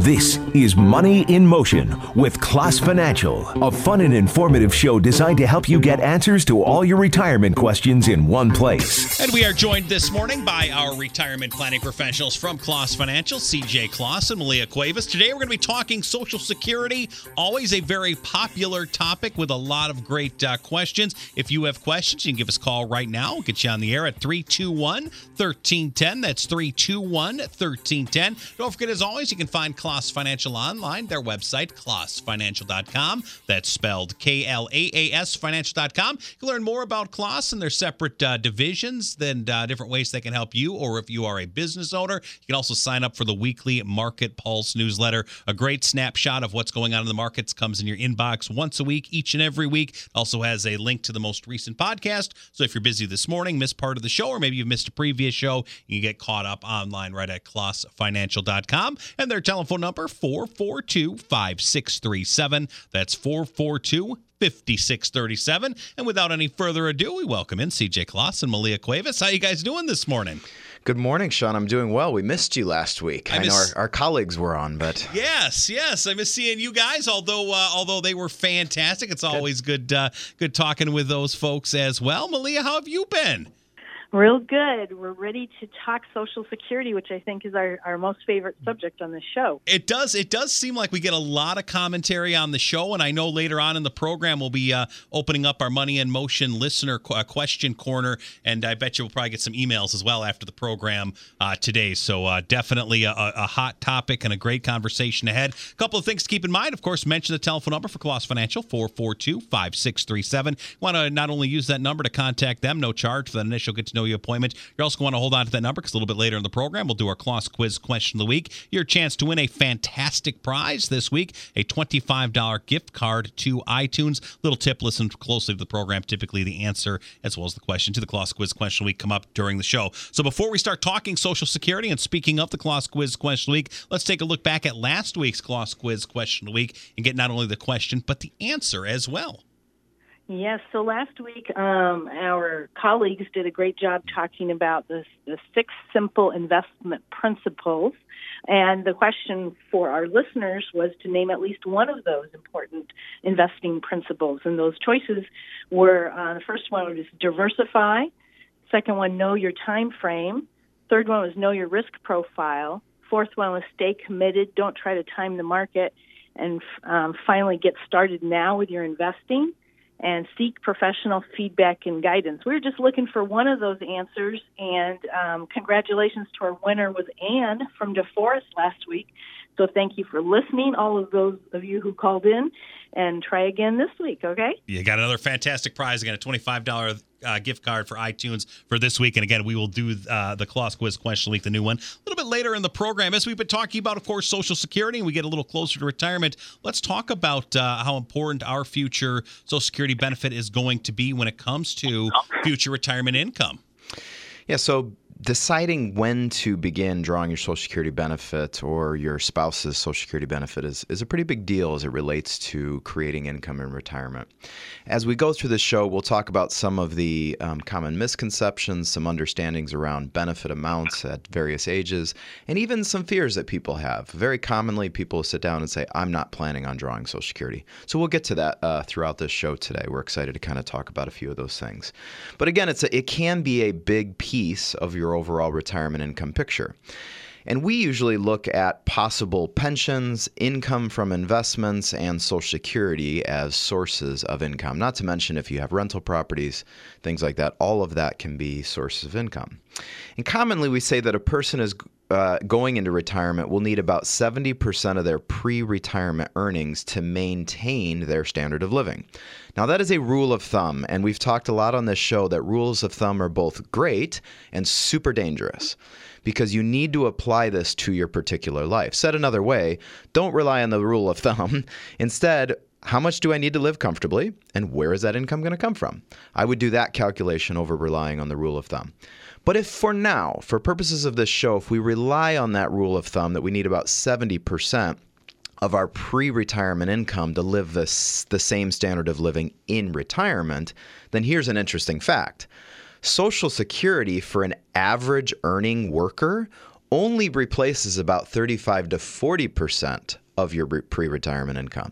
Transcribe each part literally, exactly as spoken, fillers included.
This is Money in Motion with Klaas Financial, a fun and informative show designed to help you get answers to all your retirement questions in one place. And we are joined this morning by our retirement planning professionals from Klaas Financial, C J Klaas and Malia Cuevas. Today we're going to be talking Social Security, always a very popular topic with a lot of great uh, questions. If you have questions, you can give us a call right now. We'll get you on the air at three two one, one three one zero. That's three two one, one three one zero. Don't forget, as always, you can find Klaas Financial online, their website, klaas financial dot com. That's spelled K L A A S financial dot com. You can learn more about Klaas and their separate uh, divisions, then uh, different ways they can help you, or if you are a business owner, you can also sign up for the weekly Market Pulse newsletter. A great snapshot of what's going on in the markets comes in your inbox once a week, each and every week. Also has a link to the most recent podcast. So if you're busy this morning, missed part of the show, or maybe you've missed a previous show, you can get caught up online right at klaas financial dot com. And their telephone number, four four two, five six three seven. That's four four two, five six three seven. And without any further ado, we welcome in C J Klaas and Malia Cuevas. How you guys doing this morning? Good morning, Sean. I'm doing well. We missed you last week. I, I miss... know our, our colleagues were on, but yes, yes, I miss seeing you guys. Although, uh, although they were fantastic, it's always good, good, uh, good talking with those folks as well. Malia, how have you been? Real good. We're ready to talk Social Security, which I think is our, our most favorite subject on the show. It does. It does seem like we get a lot of commentary on the show, and I know later on in the program we'll be uh, opening up our Money in Motion listener qu- question corner, and I bet you we'll probably get some emails as well after the program uh, today. So uh, definitely a, a hot topic and a great conversation ahead. A couple of things to keep in mind. Of course, mention the telephone number for Klaas Financial, four four two, five six three seven. Want to not only use that number to contact them, no charge for the initial get to know you appointment. You're also going to hold on to that number because a little bit later in the program, we'll do our Klaas Quiz question of the week. Your chance to win a fantastic prize this week, a twenty-five dollars gift card to iTunes. Little tip, listen closely to the program. Typically, the answer as well as the question to the Klaas Quiz question of the week come up during the show. So before we start talking Social Security and speaking of the Klaas Quiz question of the week, let's take a look back at last week's Klaas Quiz question of the week and get not only the question, but the answer as well. Yes, so last week um, our colleagues did a great job talking about the, the six simple investment principles, and the question for our listeners was to name at least one of those important investing principles, and those choices were, uh, the first one was diversify, second one, know your time frame, third one was know your risk profile, fourth one was stay committed, don't try to time the market, and um, finally get started now with your investing, and seek professional feedback and guidance. We were just looking for one of those answers, and um, congratulations to our winner was Anne from DeForest last week. So thank you for listening, all of those of you who called in, and try again this week, okay? You got another fantastic prize. Again, a twenty-five dollars uh, gift card for iTunes for this week. And again, we will do uh, the Klaas Quiz question of the week, the new one, a little bit later in the program. As we've been talking about, of course, Social Security, and we get a little closer to retirement, let's talk about uh, how important our future Social Security benefit is going to be when it comes to future retirement income. Yeah, so deciding when to begin drawing your Social Security benefit or your spouse's Social Security benefit is, is a pretty big deal as it relates to creating income in retirement. As we go through this show, we'll talk about some of the um, common misconceptions, some understandings around benefit amounts at various ages, and even some fears that people have. Very commonly, people sit down and say, I'm not planning on drawing Social Security. So we'll get to that uh, throughout this show today. We're excited to kind of talk about a few of those things. But again, it's a, it can be a big piece of your overall retirement income picture. And we usually look at possible pensions, income from investments, and Social Security as sources of income. Not to mention if you have rental properties, things like that, all of that can be sources of income. And commonly we say that a person is uh, going into retirement will need about seventy percent of their pre-retirement earnings to maintain their standard of living. Now, that is a rule of thumb, and we've talked a lot on this show that rules of thumb are both great and super dangerous because you need to apply this to your particular life. Said another way, don't rely on the rule of thumb. Instead, how much do I need to live comfortably, and where is that income going to come from? I would do that calculation over relying on the rule of thumb. But if for now, for purposes of this show, if we rely on that rule of thumb that we need about seventy percent of our pre-retirement income to live this, the same standard of living in retirement, then here's an interesting fact. Social Security for an average earning worker only replaces about thirty-five to forty percent of your pre-retirement income.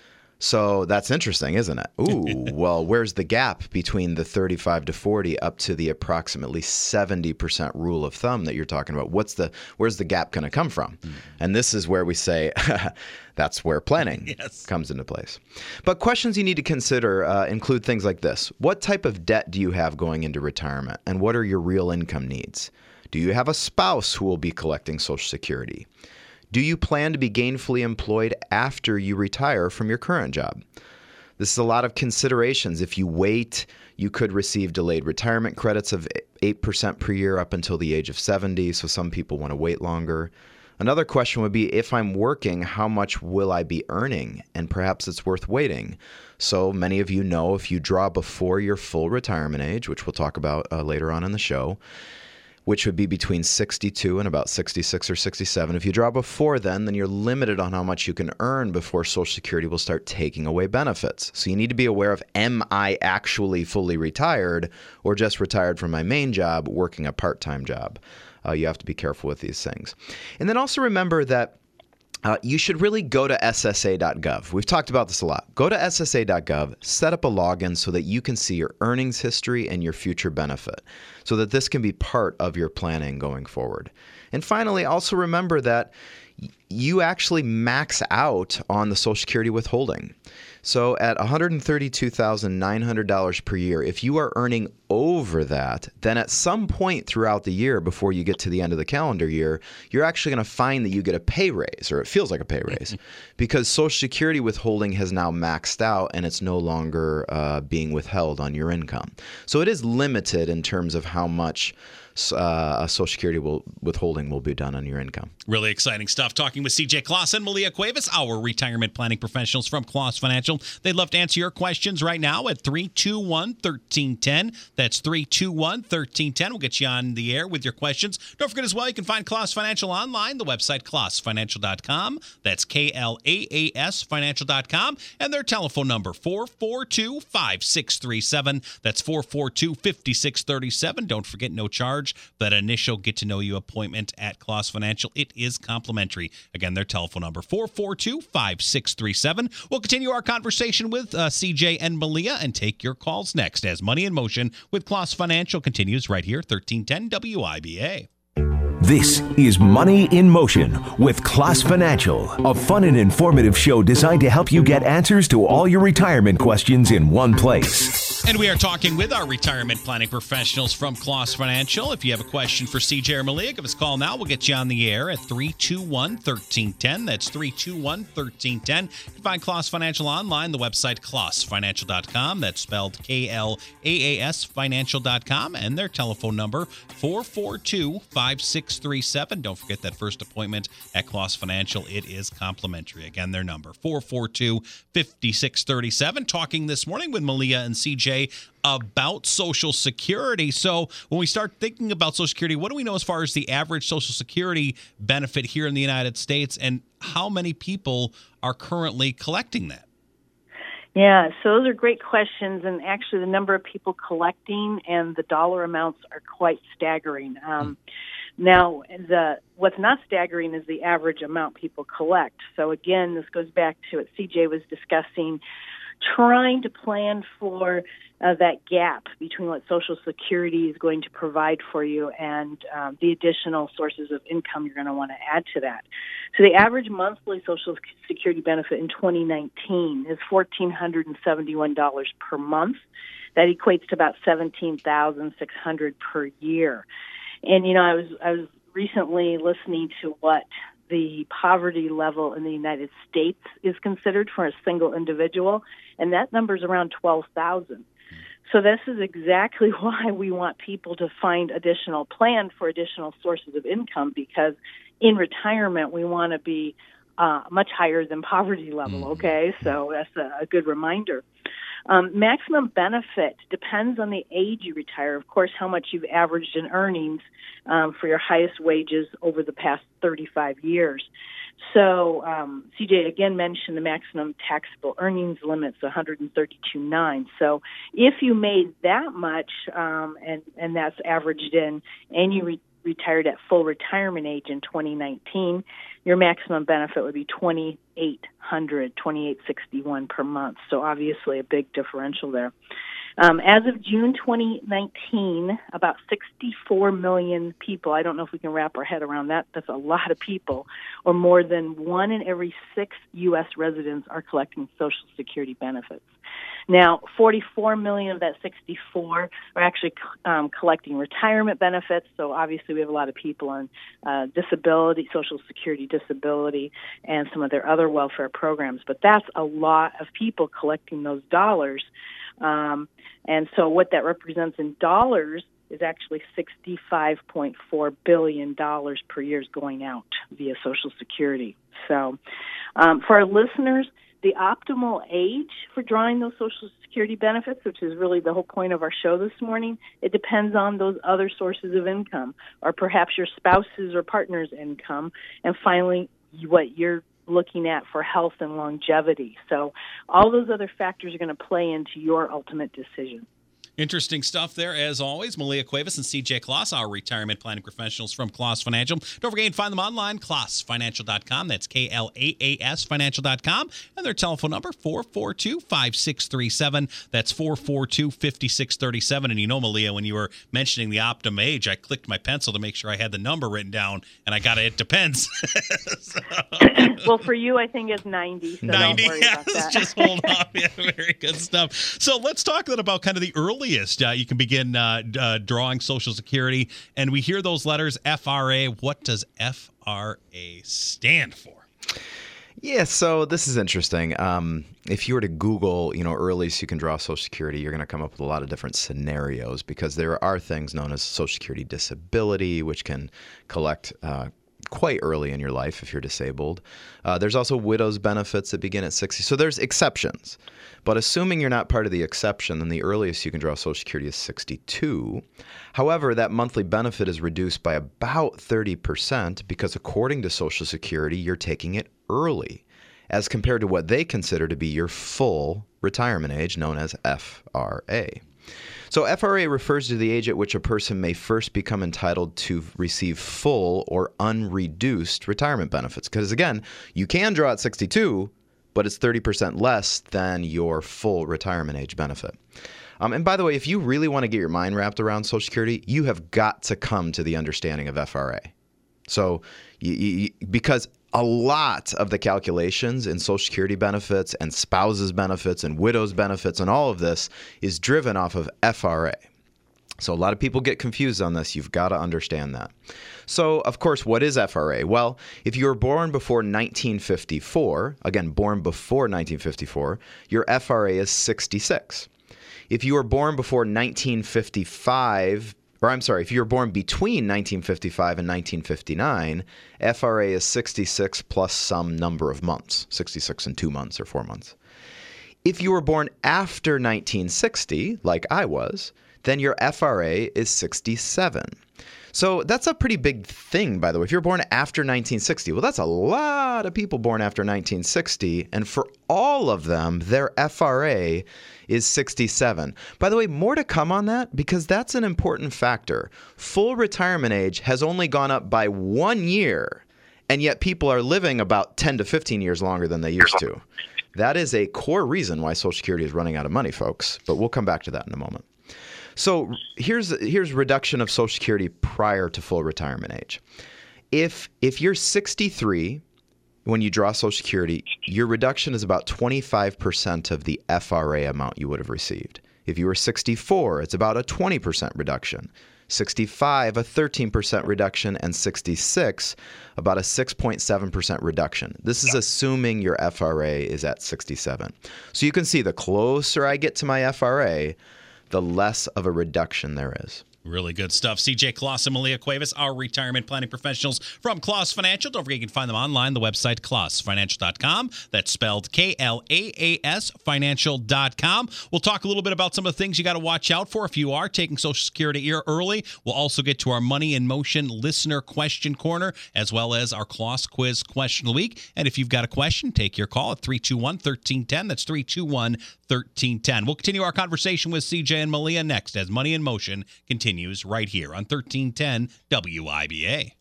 So that's interesting, isn't it? Ooh, well, where's the gap between the thirty-five to forty up to the approximately seventy percent rule of thumb that you're talking about? What's the where's the gap going to come from? Mm. And this is where we say that's where planning yes. comes into place. But questions you need to consider uh, include things like this. What type of debt do you have going into retirement? And what are your real income needs? Do you have a spouse who will be collecting Social Security? Do you plan to be gainfully employed after you retire from your current job? This is a lot of considerations. If you wait, you could receive delayed retirement credits of eight percent per year up until the age of seventy, so some people want to wait longer. Another question would be, if I'm working, how much will I be earning? And perhaps it's worth waiting. So many of you know if you draw before your full retirement age, which we'll talk about uh, later on in the show, which would be between sixty-two and about sixty-six or sixty-seven. If you draw before then, then you're limited on how much you can earn before Social Security will start taking away benefits. So you need to be aware of, am I actually fully retired or just retired from my main job, working a part-time job? Uh, you have to be careful with these things. And then also remember that Uh, you should really go to S S A dot gov. We've talked about this a lot. Go to S S A dot gov, set up a login so that you can see your earnings history and your future benefit, so that this can be part of your planning going forward. And finally, also remember that you actually max out on the Social Security withholding. So at one hundred thirty-two thousand nine hundred dollars per year, if you are earning over that, then at some point throughout the year before you get to the end of the calendar year, you're actually going to find that you get a pay raise, or it feels like a pay raise, because Social Security withholding has now maxed out and it's no longer uh, being withheld on your income. So it is limited in terms of how much Uh, Social Security will, withholding will be done on your income. Really exciting stuff. Talking with C J Kloss and Malia Cuevas, our retirement planning professionals from Kloss Financial. They'd love to answer your questions right now at three two one, one three one zero. That's three two one, one three one zero. We'll get you on the air with your questions. Don't forget as well, you can find Kloss Financial online, the website kloss financial dot com. That's K L A A S financial dot com. And their telephone number, four four two, five six three seven. That's four four two, five six three seven. Don't forget, no charge. That initial get-to-know-you appointment at Kloss Financial. It is complimentary. Again, their telephone number, four four two, five six three seven. We'll continue our conversation with uh, C J and Malia and take your calls next as Money in Motion with Kloss Financial continues right here, thirteen ten W I B A. This is Money in Motion with Kloss Financial, a fun and informative show designed to help you get answers to all your retirement questions in one place. And we are talking with our retirement planning professionals from Kloss Financial. If you have a question for C J or Malia, give us a call now. We'll get you on the air at three two one, one three one zero. That's three two one, one three one zero. You can find Kloss Financial online, the website kloss financial dot com. That's spelled K L A A S financial dot com. And their telephone number, four four two, five six three seven. Don't forget that first appointment at Kloss Financial. It is complimentary. Again, their number, four four two, five six three seven. Talking this morning with Malia and C J about Social Security. So when we start thinking about Social Security, what do we know as far as the average Social Security benefit here in the United States, and how many people are currently collecting that? Yeah, so those are great questions, and actually the number of people collecting and the dollar amounts are quite staggering. Um, now, the what's not staggering is the average amount people collect. So again, this goes back to what C J was discussing, trying to plan for uh, that gap between what Social Security is going to provide for you and um, the additional sources of income you're going to want to add to that. So the average monthly Social Security benefit in twenty nineteen is one thousand four hundred seventy-one dollars per month. That equates to about seventeen thousand six hundred dollars per year. And, you know, I was I was recently listening to what the poverty level in the United States is considered for a single individual, and that number is around twelve thousand. So this is exactly why we want people to find additional plan for additional sources of income, because in retirement we want to be uh, much higher than poverty level, okay? So that's a, a good reminder. Um, maximum benefit depends on the age you retire. Of course, how much you've averaged in earnings um, for your highest wages over the past thirty-five years. So um, C J again mentioned the maximum taxable earnings limit's one hundred thirty-two thousand nine hundred. So if you made that much, um, and and that's averaged in, and you re- retired at full retirement age in twenty nineteen, your maximum benefit would be twenty-eight hundred dollars, twenty-eight sixty-one per month. So obviously a big differential there. Um, as of June twenty nineteen, about sixty-four million people, I don't know if we can wrap our head around that, that's a lot of people, or more than one in every six U S residents are collecting Social Security benefits. Now, forty-four million of that sixty-four are actually um, collecting retirement benefits, so obviously we have a lot of people on uh, disability, Social Security disability, and some of their other welfare programs, but that's a lot of people collecting those dollars. Um, and so what that represents in dollars is actually sixty-five point four billion dollars per year is going out via Social Security. So um, for our listeners, the optimal age for drawing those Social Security benefits, which is really the whole point of our show this morning, it depends on those other sources of income, or perhaps your spouse's or partner's income, and finally what you're looking at for health and longevity. So all those other factors are going to play into your ultimate decision. Interesting stuff there, as always. Malia Cuevas and C J Kloss, our retirement planning professionals from Kloss Financial. Don't forget, you can find them online, kloss financial dot com. That's K L A A S financial dot com. And their telephone number, four four two, five six three seven. That's four four two, five six three seven. And you know, Malia, when you were mentioning the optimum age, I clicked my pencil to make sure I had the number written down, and I got it. It depends. so. Well, for you, I think it's ninety. So ninety, don't worry yeah, about that. Just hold on. Yeah, very good stuff. So let's talk then about kind of the earliest uh, you can begin uh, uh, drawing Social Security. And we hear those letters, F R A. What does F R A stand for? Yeah, so this is interesting. Um, if you were to Google, you know, earliest you can draw Social Security, you're going to come up with a lot of different scenarios, because there are things known as Social Security disability, which can collect uh, quite early in your life if you're disabled. Uh, there's also widow's benefits that begin at sixty. So there's exceptions. But assuming you're not part of the exception, then the earliest you can draw Social Security is sixty-two. However, that monthly benefit is reduced by about thirty percent because according to Social Security, you're taking it early as compared to what they consider to be your full retirement age, known as F R A. So F R A refers to the age at which a person may first become entitled to receive full or unreduced retirement benefits. Because again, you can draw at sixty-two, but it's thirty percent less than your full retirement age benefit. Um, and by the way, if you really want to get your mind wrapped around Social Security, you have got to come to the understanding of F R A. So you, you, because a lot of the calculations in Social Security benefits and spouses benefits and widows benefits and all of this is driven off of F R A. So a lot of people get confused on this. You've got to understand that. So, of course, what is F R A? Well, if you were born before nineteen fifty-four, again, born before nineteen fifty-four, your F R A is sixty-six. If you were born before nineteen fifty-five, or I'm sorry, if you were born between nineteen fifty-five and nineteen fifty-nine, F R A is sixty-six plus some number of months, sixty-six and two months or four months. If you were born after nineteen sixty, like I was, then your F R A is sixty-seven. So that's a pretty big thing, by the way. If you're born after nineteen sixty, well, that's a lot of people born after nineteen sixty, and for all of them, their F R A is sixty-seven. By the way, more to come on that, because that's an important factor. Full retirement age has only gone up by one year, and yet people are living about ten to fifteen years longer than they used to. That is a core reason why Social Security is running out of money, folks, but we'll come back to that in a moment. So here's here's reduction of Social Security prior to full retirement age. If if you're sixty-three when you draw Social Security, your reduction is about twenty-five percent of the F R A amount you would have received. If you were sixty-four, it's about a twenty percent reduction. sixty-five, a thirteen percent reduction, and sixty-six, about a six point seven percent reduction. This is assuming your F R A is at sixty-seven. So you can see the closer I get to my F R A, the less of a reduction there is. Really good stuff. C J Kloss and Malia Cuevas, our retirement planning professionals from Kloss Financial. Don't forget you can find them online, the website kloss financial dot com. That's spelled K L A A S financial dot com. We'll talk a little bit about some of the things you got to watch out for if you are taking Social Security early. We'll also get to our Money in Motion listener question corner, as well as our Kloss Quiz question of the week. And if you've got a question, take your call at three two one, one three one zero. That's three two one, one three one zero. We'll continue our conversation with C J and Malia next as Money in Motion continues. continues right here on thirteen ten W I B A.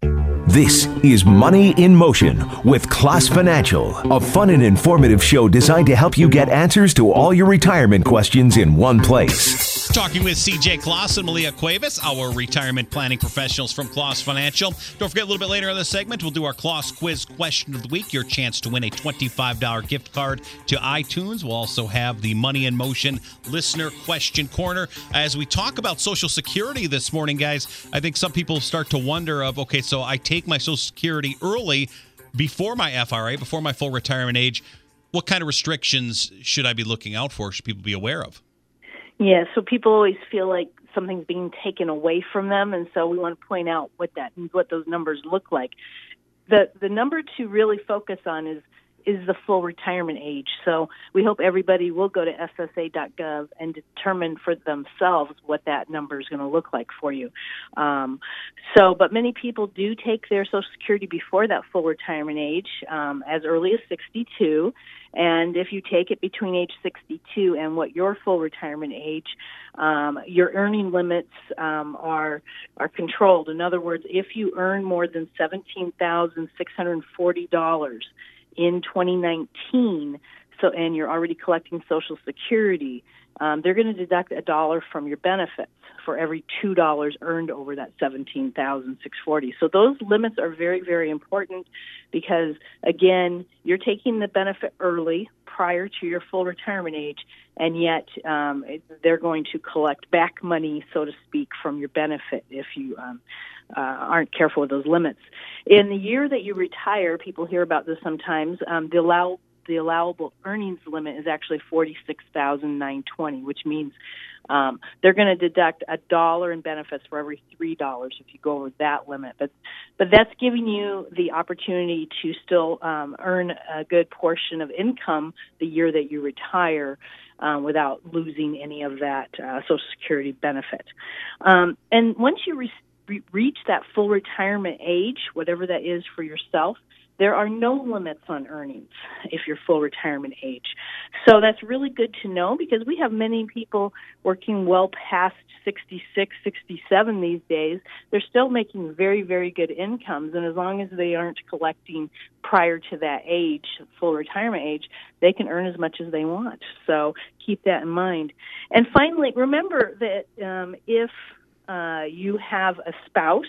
This is Money in Motion with Class Financial, a fun and informative show designed to help you get answers to all your retirement questions in one place. Talking with C J Kloss and Malia Cuevas, our retirement planning professionals from Kloss Financial. Don't forget, a little bit later in the segment, we'll do our Kloss Quiz Question of the Week, your chance to win a twenty-five dollars gift card to iTunes. We'll also have the Money in Motion Listener Question Corner. As we talk about Social Security this morning, guys, I think some people start to wonder of, okay, so I take my Social Security early before my F R A, before my full retirement age. What kind of restrictions should I be looking out for? Should people be aware of? Yeah, so people always feel like something's being taken away from them, and so we want to point out what that what those numbers look like. The the number to really focus on is is the full retirement age. So we hope everybody will go to S S A dot gov and determine for themselves what that number is going to look like for you. Um, so, but many people do take their Social Security before that full retirement age, um, as early as sixty-two. And if you take it between age sixty-two and what your full retirement age, um, your earning limits um, are are controlled. In other words, if you earn more than seventeen thousand six hundred forty dollars in twenty nineteen, so and you're already collecting Social Security, um, they're going to deduct a dollar from your benefits for every two dollars earned over that seventeen thousand six hundred forty dollars. So those limits are very, very important because, again, you're taking the benefit early prior to your full retirement age, and yet um, it, they're going to collect back money, so to speak, from your benefit if you um, uh, aren't careful with those limits. In the year that you retire, people hear about this sometimes, um, the allow the allowable earnings limit is actually forty-six thousand nine hundred twenty dollars, which means um, they're going to deduct a dollar in benefits for every three dollars if you go over that limit. But but that's giving you the opportunity to still um, earn a good portion of income the year that you retire um, without losing any of that uh, Social Security benefit. Um, and once you re- re- reach that full retirement age, whatever that is for yourself, there are no limits on earnings if you're full retirement age. So that's really good to know because we have many people working well past sixty-six, sixty-seven these days. They're still making very, very good incomes, and as long as they aren't collecting prior to that age, full retirement age, they can earn as much as they want. So keep that in mind. And finally, remember that um, if uh, you have a spouse,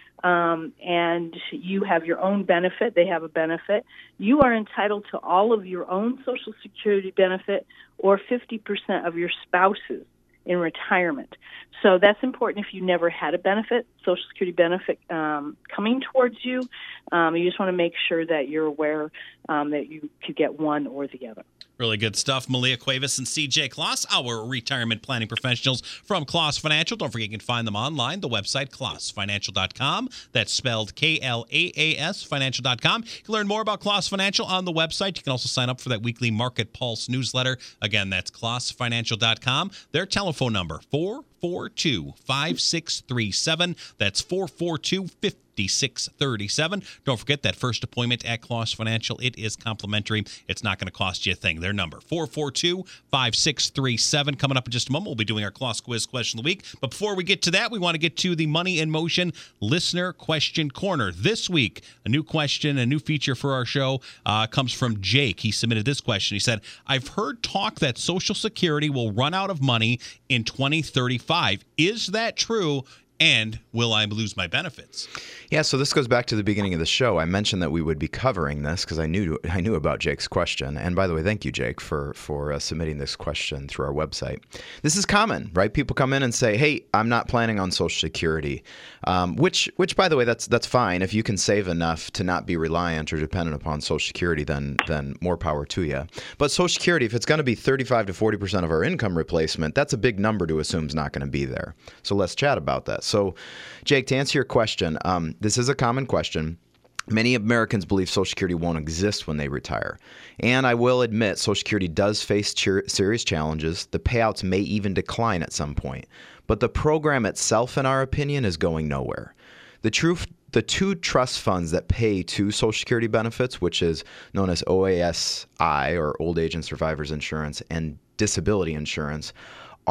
Um, and you have your own benefit, they have a benefit, you are entitled to all of your own Social Security benefit or fifty percent of your spouse's in retirement. So that's important if you never had a benefit, Social Security benefit um, coming towards you. Um, you just want to make sure that you're aware um, that you could get one or the other. Really good stuff. Malia Cuevas and C J Kloss, our retirement planning professionals from Kloss Financial. Don't forget you can find them online. The website, kloss financial dot com. That's spelled K L A A S, financial dot com. You can learn more about Kloss Financial on the website. You can also sign up for that weekly Market Pulse newsletter. Again, that's kloss financial dot com. Their telephone number, four four two, five six three seven. That's four four two, five six three seven. Don't forget that first appointment at Kloss Financial. It is complimentary. It's not going to cost you a thing. Their number, four four two, five six three seven. Coming up in just a moment, we'll be doing our Kloss Quiz Question of the Week. But before we get to that, we want to get to the Money in Motion Listener Question Corner. This week, a new question, a new feature for our show uh, comes from Jake. He submitted this question. He said, I've heard talk that Social Security will run out of money in twenty thirty-five. Is that true? And will I lose my benefits? Yeah, so this goes back to the beginning of the show. I mentioned that we would be covering this because I knew I knew about Jake's question. And by the way, thank you, Jake, for for uh, submitting this question through our website. This is common, right? People come in and say, "Hey, I'm not planning on Social Security," um, which, which, by the way, that's that's fine. If you can save enough to not be reliant or dependent upon Social Security, then then more power to you. But Social Security, if it's going to be thirty-five to forty percent of our income replacement, that's a big number to assume is not going to be there. So let's chat about that. So, Jake, to answer your question, um, this is a common question. Many Americans believe Social Security won't exist when they retire. And I will admit, Social Security does face ch- serious challenges. The payouts may even decline at some point. But the program itself, in our opinion, is going nowhere. The truth, the two trust funds that pay to Social Security benefits, which is known as O A S I, or Old Age and Survivors Insurance, and Disability Insurance,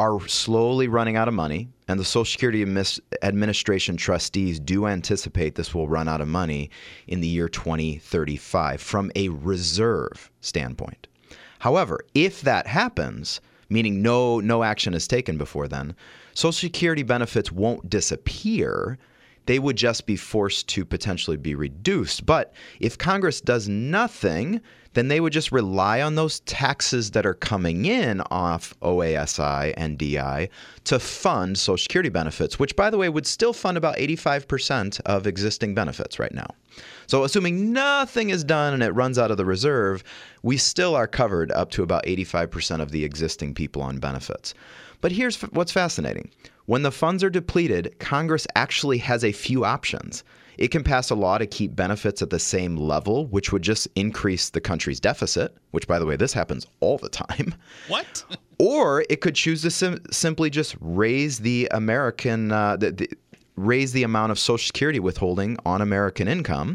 are slowly running out of money, and the Social Security Administration trustees do anticipate this will run out of money in the year twenty thirty-five from a reserve standpoint. However, if that happens, meaning no no action is taken before then, Social Security benefits won't disappear. They would just be forced to potentially be reduced. But if Congress does nothing, then they would just rely on those taxes that are coming in off O A S I and D I to fund Social Security benefits, which, by the way, would still fund about eighty-five percent of existing benefits right now. So assuming nothing is done and it runs out of the reserve, we still are covered up to about eighty-five percent of the existing people on benefits. But here's what's fascinating. When the funds are depleted, Congress actually has a few options. It can pass a law to keep benefits at the same level, which would just increase the country's deficit, which, by the way, this happens all the time. What? Or it could choose to sim- simply just raise the American, uh, the, the, raise the amount of Social Security withholding on American income,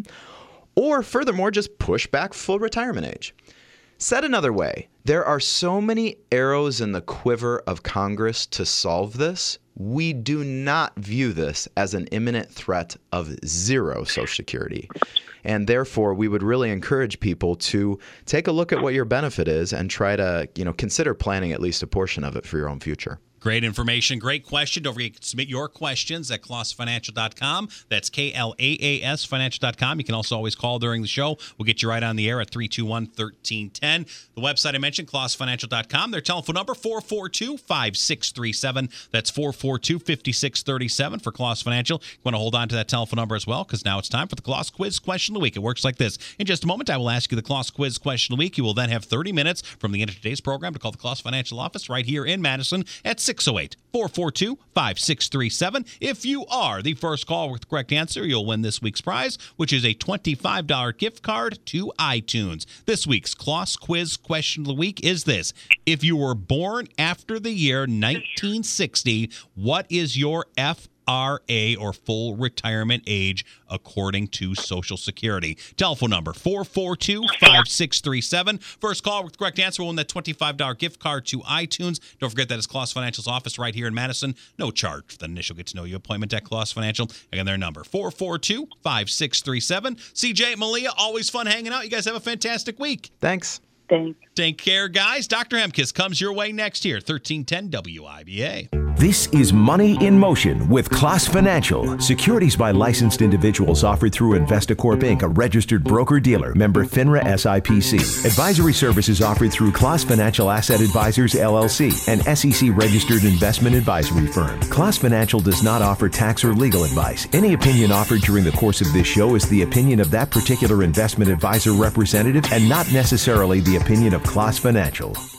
or furthermore, just push back full retirement age. Said another way, there are so many arrows in the quiver of Congress to solve this. We do not view this as an imminent threat of zero Social Security. And therefore, we would really encourage people to take a look at what your benefit is and try to, you know, consider planning at least a portion of it for your own future. Great information. Great question. Don't forget to submit your questions at Klaas Financial dot com. That's K L A A S Financial dot com. You can also always call during the show. We'll get you right on the air at three two one, one three one zero. The website I mentioned, Klaas Financial dot com. Their telephone number, four four two, five six three seven. That's four four two, five six three seven for Klaas Financial. You want to hold on to that telephone number as well, because now it's time for the Klaas Quiz Question of the Week. It works like this. In just a moment, I will ask you the Klaas Quiz Question of the Week. You will then have thirty minutes from the end of today's program to call the Klaas Financial office right here in Madison at six oh eight, four four two, five six three seven. If you are the first call with the correct answer, you'll win this week's prize, which is a twenty-five dollars gift card to iTunes. This week's Klaas Quiz Question of the Week is this. If you were born after the year nineteen sixty, what is your F R A or full retirement age according to Social Security? Telephone number four four two, five six three seven. First call with the correct answer will win that twenty-five dollars gift card to iTunes. Don't forget that it's Klaas Financial's office right here in Madison. No charge for the initial get to know you appointment at Klaas Financial. Again, their number four four two, five six three seven. C J, Malia, always fun hanging out. You guys have a fantastic week. Thanks. Thanks. Take care, guys. Doctor Hemkes comes your way next year, thirteen ten W I B A. This is Money in Motion with Klaas Financial. Securities by licensed individuals offered through Investacorp Incorporated, a registered broker-dealer, member FINRA S I P C. Advisory services offered through Klaas Financial Asset Advisors, L L C, an S E C-registered investment advisory firm. Klaas Financial does not offer tax or legal advice. Any opinion offered during the course of this show is the opinion of that particular investment advisor representative and not necessarily the opinion of Klaas Financial.